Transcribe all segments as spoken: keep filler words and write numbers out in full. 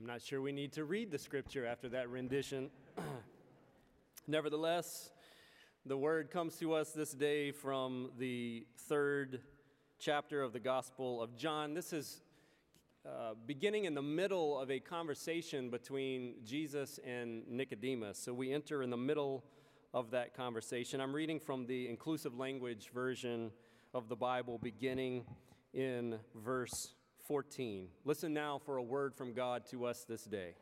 I'm not sure we need to read the scripture after that rendition. Nevertheless, the word comes to us this day from the third chapter of the Gospel of John. This is uh, beginning in the middle of a conversation between Jesus and Nicodemus. So we enter in the middle of that conversation. I'm reading from the inclusive language version of the Bible, beginning in verse fourteen. Listen now for a word from God to us this day.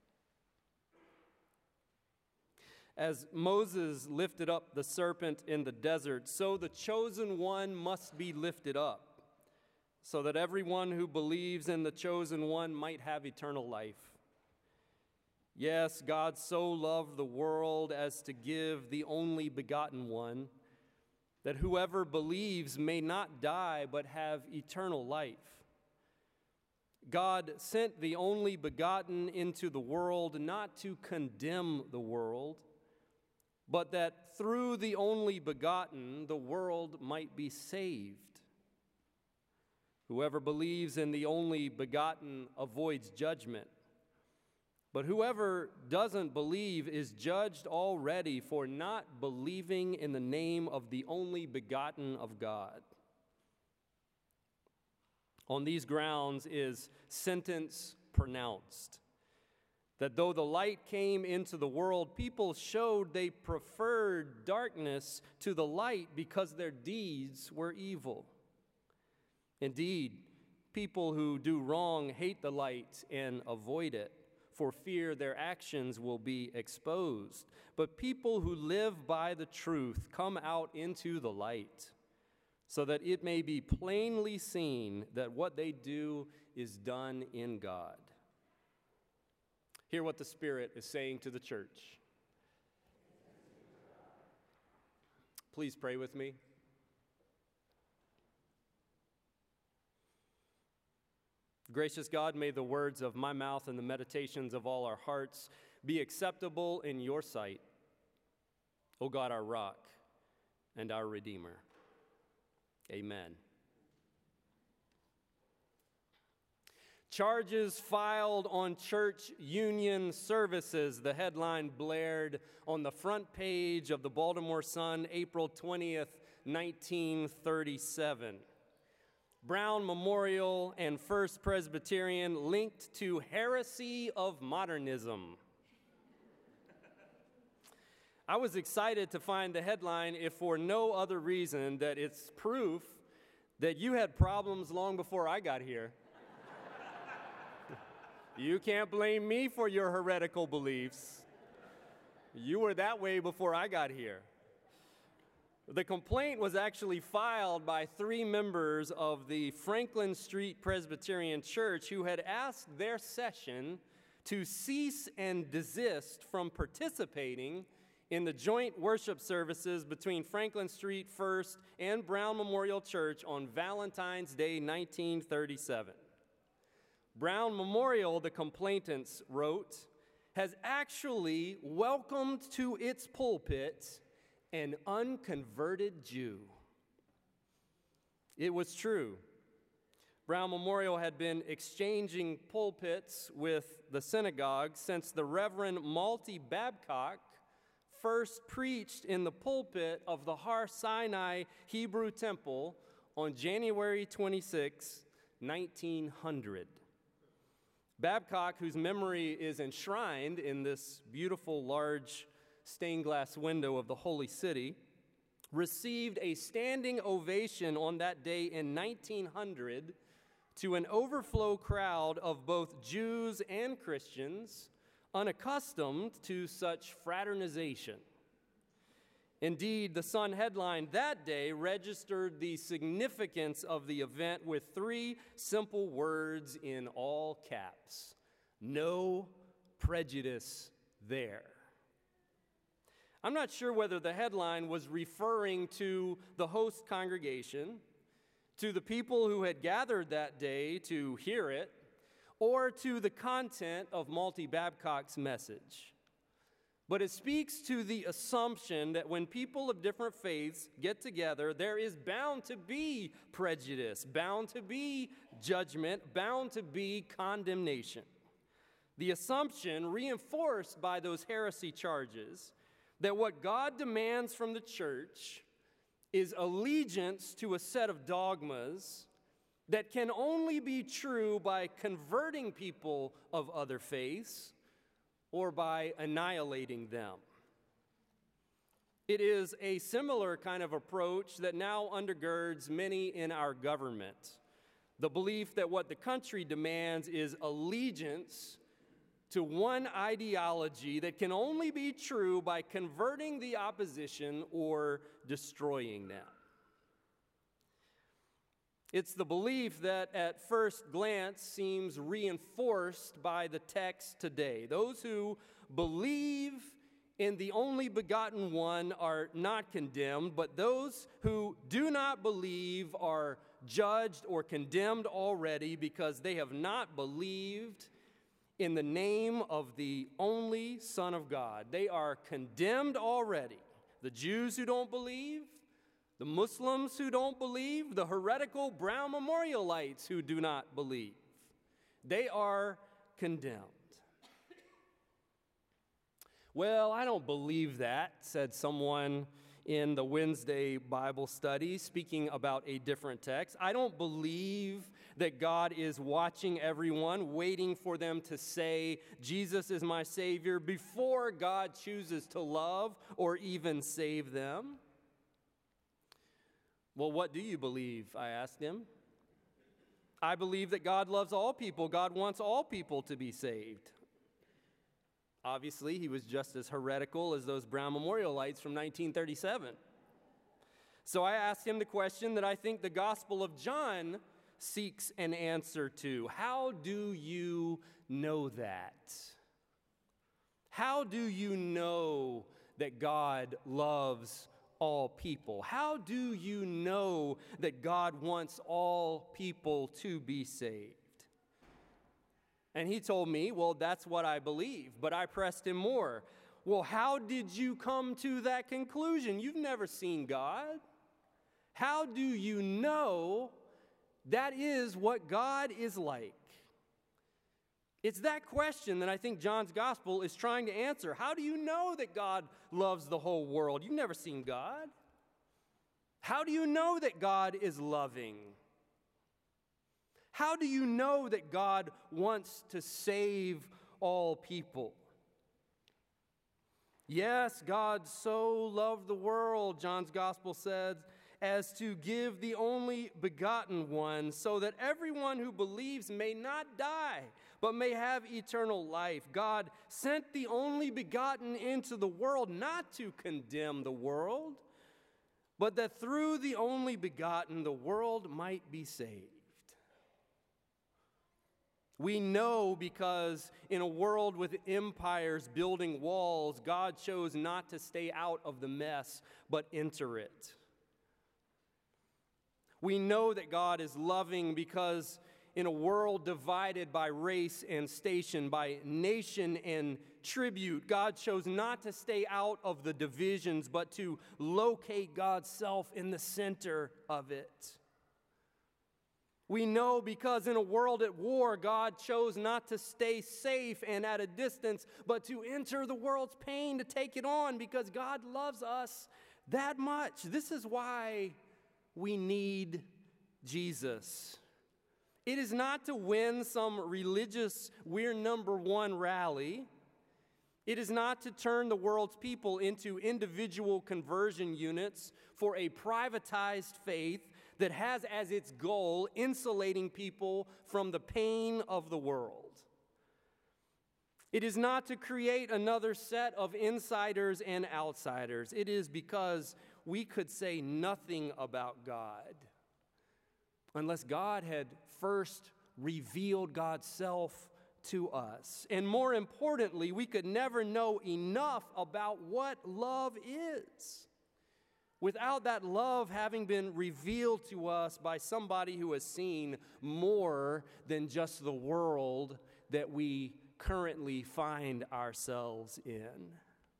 As Moses lifted up the serpent in the desert, so the chosen one must be lifted up, so that everyone who believes in the chosen one might have eternal life. Yes, God so loved the world as to give the only begotten one, that whoever believes may not die but have eternal life. God sent the only begotten into the world not to condemn the world, but that through the only begotten the world might be saved. Whoever believes in the only begotten avoids judgment, but whoever doesn't believe is judged already for not believing in the name of the only begotten of God. On these grounds is sentence pronounced, that though the light came into the world, people showed they preferred darkness to the light because their deeds were evil. Indeed, people who do wrong hate the light and avoid it, for fear their actions will be exposed. But people who live by the truth come out into the light, so that it may be plainly seen that what they do is done in God. Hear what the Spirit is saying to the church. Please pray with me. Gracious God, may the words of my mouth and the meditations of all our hearts be acceptable in your sight, O God, our rock and our Redeemer. Amen. Charges filed on church union services, the headline blared on the front page of the Baltimore Sun, April twentieth, nineteen thirty-seven. Brown Memorial and First Presbyterian linked to heresy of modernism. I was excited to find the headline, if for no other reason that it's proof that you had problems long before I got here. You can't blame me for your heretical beliefs. You were that way before I got here. The complaint was actually filed by three members of the Franklin Street Presbyterian Church who had asked their session to cease and desist from participating in the joint worship services between Franklin Street First and Brown Memorial Church on Valentine's Day, nineteen thirty-seven. Brown Memorial, the complainants wrote, has actually welcomed to its pulpit an unconverted Jew. It was true. Brown Memorial had been exchanging pulpits with the synagogue since the Reverend Malty Babcock first preached in the pulpit of the Har Sinai Hebrew Temple on January twenty-sixth, nineteen hundred. Babcock, whose memory is enshrined in this beautiful large stained glass window of the Holy City, received a standing ovation on that day in nineteen hundred to an overflow crowd of both Jews and Christians, unaccustomed to such fraternization. Indeed, the Sun headline that day registered the significance of the event with three simple words in all caps: no prejudice there. I'm not sure whether the headline was referring to the host congregation, to the people who had gathered that day to hear it, or to the content of Malty Babcock's message. But it speaks to the assumption that when people of different faiths get together, there is bound to be prejudice, bound to be judgment, bound to be condemnation. The assumption, reinforced by those heresy charges, that what God demands from the church is allegiance to a set of dogmas that can only be true by converting people of other faiths or by annihilating them. It is a similar kind of approach that now undergirds many in our government. The belief that what the country demands is allegiance to one ideology that can only be true by converting the opposition or destroying them. It's the belief that at first glance seems reinforced by the text today. Those who believe in the only begotten one are not condemned, but those who do not believe are judged or condemned already because they have not believed in the name of the only Son of God. They are condemned already. The Jews who don't believe, the Muslims who don't believe, the heretical Brown Memorialites who do not believe. They are condemned. Well, I don't believe that, said someone in the Wednesday Bible study, speaking about a different text. I don't believe that God is watching everyone, waiting for them to say, Jesus is my Savior, before God chooses to love or even save them. Well, what do you believe? I asked him. I believe that God loves all people. God wants all people to be saved. Obviously, he was just as heretical as those Brown Memorialites from nineteen thirty-seven. So I asked him the question that I think the Gospel of John seeks an answer to. How do you know that? How do you know that God loves all people? How do you know that God wants all people to be saved? And he told me, well, that's what I believe. But I pressed him more. Well, how did you come to that conclusion? You've never seen God. How do you know that is what God is like? It's that question that I think John's gospel is trying to answer. How do you know that God loves the whole world? You've never seen God. How do you know that God is loving? How do you know that God wants to save all people? Yes, God so loved the world, John's gospel says, as to give the only begotten one, so that everyone who believes may not die, but may have eternal life. God sent the only begotten into the world not to condemn the world, but that through the only begotten the world might be saved. We know because in a world with empires building walls, God chose not to stay out of the mess, but enter it. We know that God is loving because in a world divided by race and station, by nation and tribute, God chose not to stay out of the divisions, but to locate God's self in the center of it. We know because in a world at war, God chose not to stay safe and at a distance, but to enter the world's pain, to take it on, because God loves us that much. This is why we need Jesus. It is not to win some religious we're number one rally. It is not to turn the world's people into individual conversion units for a privatized faith that has as its goal insulating people from the pain of the world. It is not to create another set of insiders and outsiders. It is because we could say nothing about God unless God had first revealed God's self to us. And more importantly, we could never know enough about what love is without that love having been revealed to us by somebody who has seen more than just the world that we currently find ourselves in.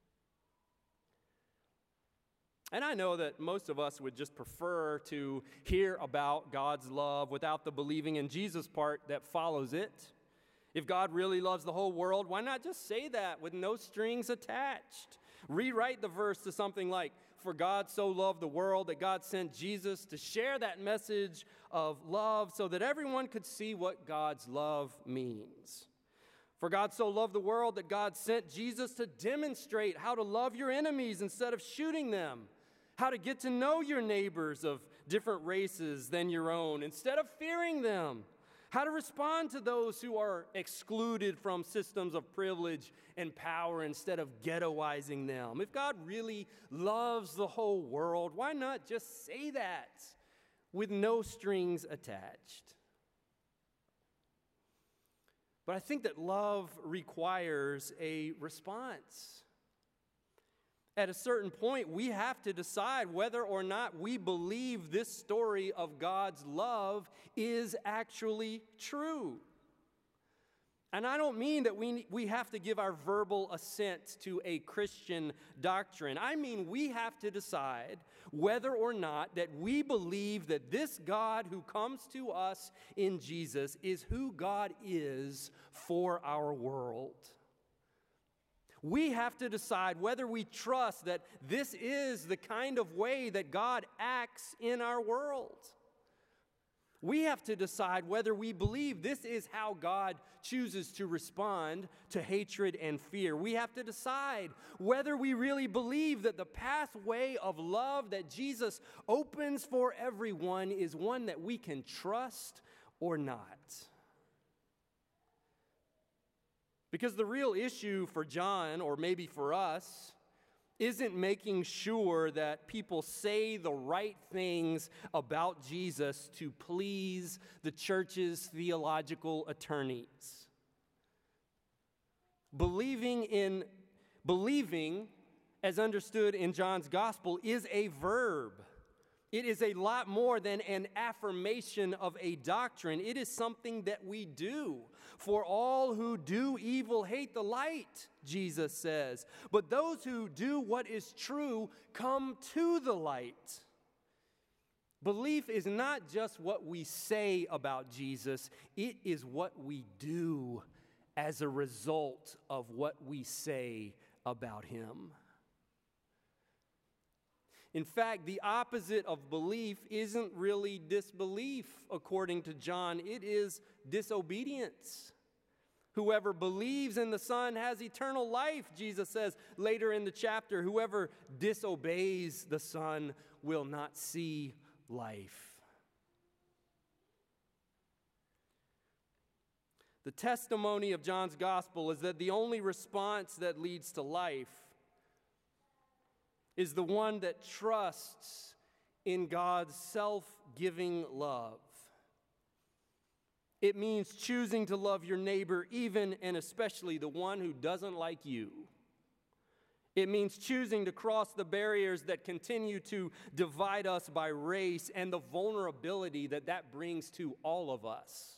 And I know that most of us would just prefer to hear about God's love without the believing in Jesus part that follows it. If God really loves the whole world, why not just say that with no strings attached? Rewrite the verse to something like, for God so loved the world that God sent Jesus to share that message of love so that everyone could see what God's love means. For God so loved the world that God sent Jesus to demonstrate how to love your enemies instead of shooting them, how to get to know your neighbors of different races than your own instead of fearing them, how to respond to those who are excluded from systems of privilege and power instead of ghettoizing them. If God really loves the whole world, why not just say that with no strings attached? But I think that love requires a response. At a certain point, we have to decide whether or not we believe this story of God's love is actually true. And I don't mean that we, we have to give our verbal assent to a Christian doctrine. I mean we have to decide whether or not that we believe that this God who comes to us in Jesus is who God is for our world. We have to decide whether we trust that this is the kind of way that God acts in our world. We have to decide whether we believe this is how God chooses to respond to hatred and fear. We have to decide whether we really believe that the pathway of love that Jesus opens for everyone is one that we can trust or not. Because the real issue for John, or maybe for us, isn't making sure that people say the right things about Jesus to please the church's theological attorneys. Believing in believing, as understood in John's gospel, is a verb. It is a lot more than an affirmation of a doctrine. It is something that we do. For all who do evil hate the light, Jesus says. But those who do what is true come to the light. Belief is not just what we say about Jesus. It is what we do as a result of what we say about him. In fact, the opposite of belief isn't really disbelief, according to John. It is disobedience. Whoever believes in the Son has eternal life, Jesus says later in the chapter. Whoever disobeys the Son will not see life. The testimony of John's gospel is that the only response that leads to life is the one that trusts in God's self-giving love. It means choosing to love your neighbor, even and especially the one who doesn't like you. It means choosing to cross the barriers that continue to divide us by race and the vulnerability that that brings to all of us.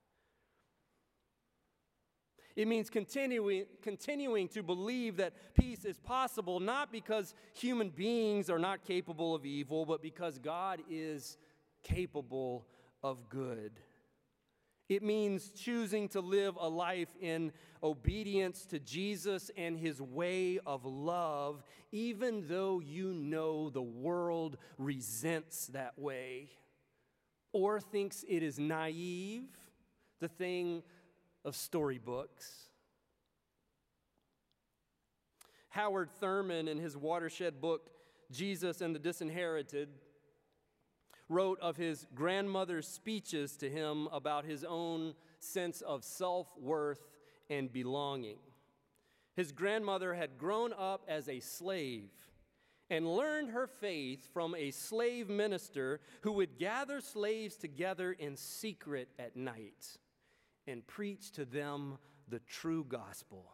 It means continuing, continuing to believe that peace is possible, not because human beings are not capable of evil, but because God is capable of good. It means choosing to live a life in obedience to Jesus and his way of love, even though you know the world resents that way or thinks it is naive, the thing of storybooks. Howard Thurman, in his watershed book, Jesus and the Disinherited, wrote of his grandmother's speeches to him about his own sense of self-worth and belonging. His grandmother had grown up as a slave and learned her faith from a slave minister who would gather slaves together in secret at night and preach to them the true gospel.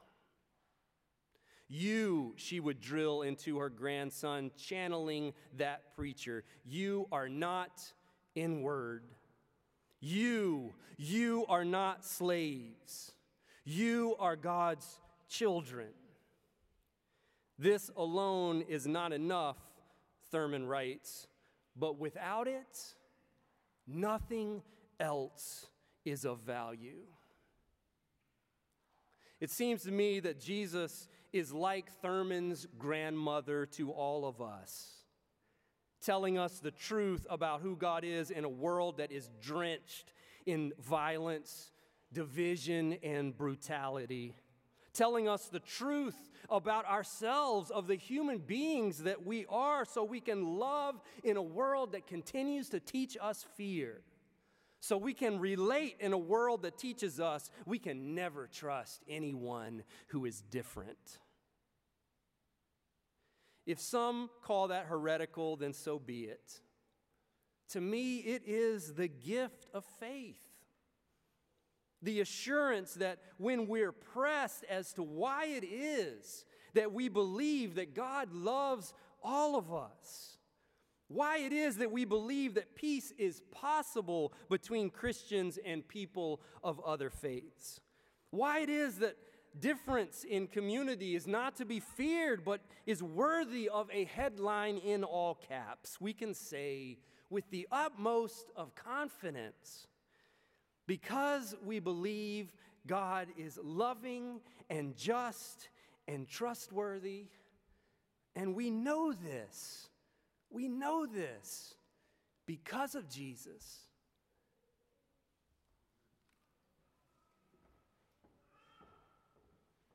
You, she would drill into her grandson, channeling that preacher. You are not in word. You, you are not slaves. You are God's children. This alone is not enough, Thurman writes, but without it, nothing else is of value. It seems to me that Jesus is like Thurman's grandmother to all of us, telling us the truth about who God is in a world that is drenched in violence, division, and brutality, telling us the truth about ourselves, of the human beings that we are, so we can love in a world that continues to teach us fear, so we can relate in a world that teaches us we can never trust anyone who is different. If some call that heretical, then so be it. To me, it is the gift of faith. The assurance that when we're pressed as to why it is that we believe that God loves all of us, why it is that we believe that peace is possible between Christians and people of other faiths, why it is that difference in community is not to be feared but is worthy of a headline in all caps, we can say with the utmost of confidence, because we believe God is loving and just and trustworthy, and we know this, we know this because of Jesus.